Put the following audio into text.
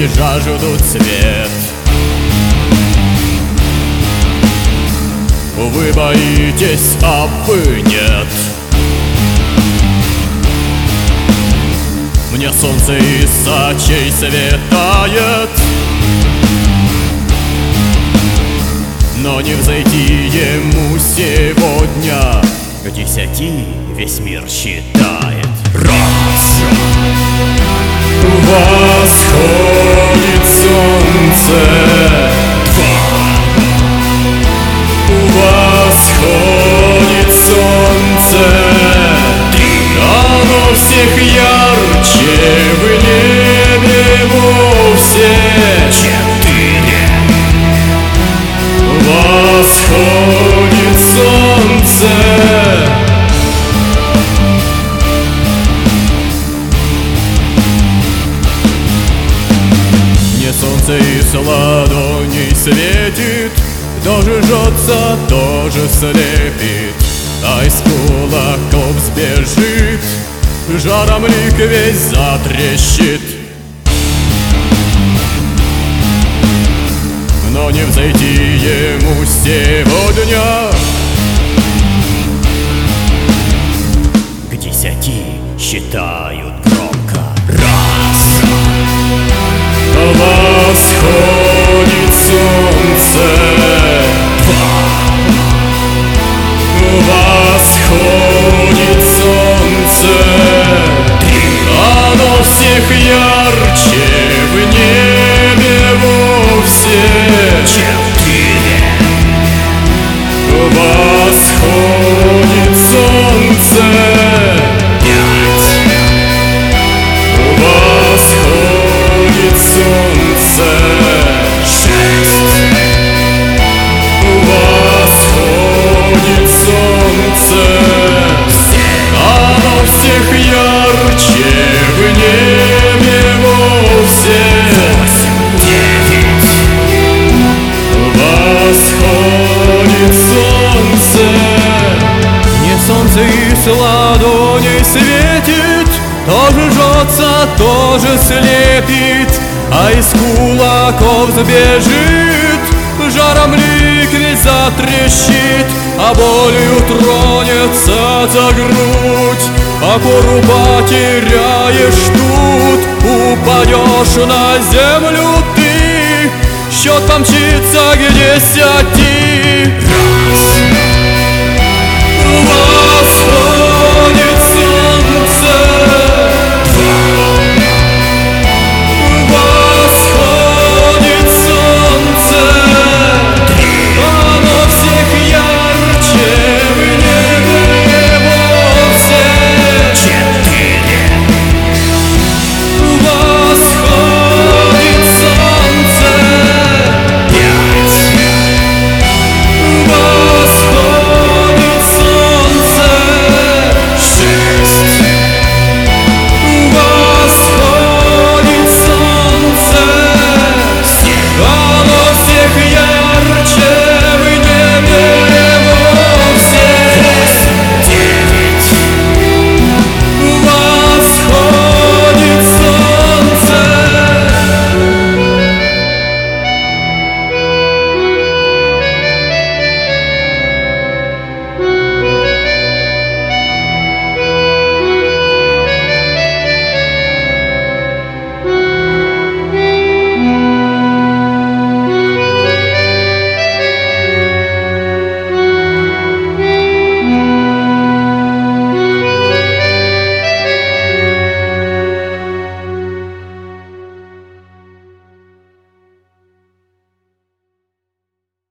люди жаждут свет. Вы боитесь, а вы нет. Мне солнце из очей светает, но не взойти ему сегодня. К 10 весь мир считает. Раз! Восходит солнце. Два! Восходит солнце. Три! Оно всех ярче в небе вовсе. Четыре! Восходит солнце. Мне солнце из ладоней светит, тоже жжется, тоже слепит, а из кулаков сбежит, жаром лик весь затрещит. Но не взойти ему сегодня. К 10 считают громко. Раз! Восходит солнце. Два! Восходит солнце. Три! Оно всех ярче в небе вовсе. Четыре! Восходит солнце. Пять! Восходит солнце. Шесть! Восходит солнце. Семь! Оно всех ярче в небе вовсе. Восемь! Девять! Восходит солнце. Мне солнце из ладоней светит, тоже жжется, тоже слепит, а из кулаков сбежит, жаром лик весь затрещит, а болью тронется за грудь. Опору потеряешь тут, упадешь на землю ты, счет помчится к 10. Раз!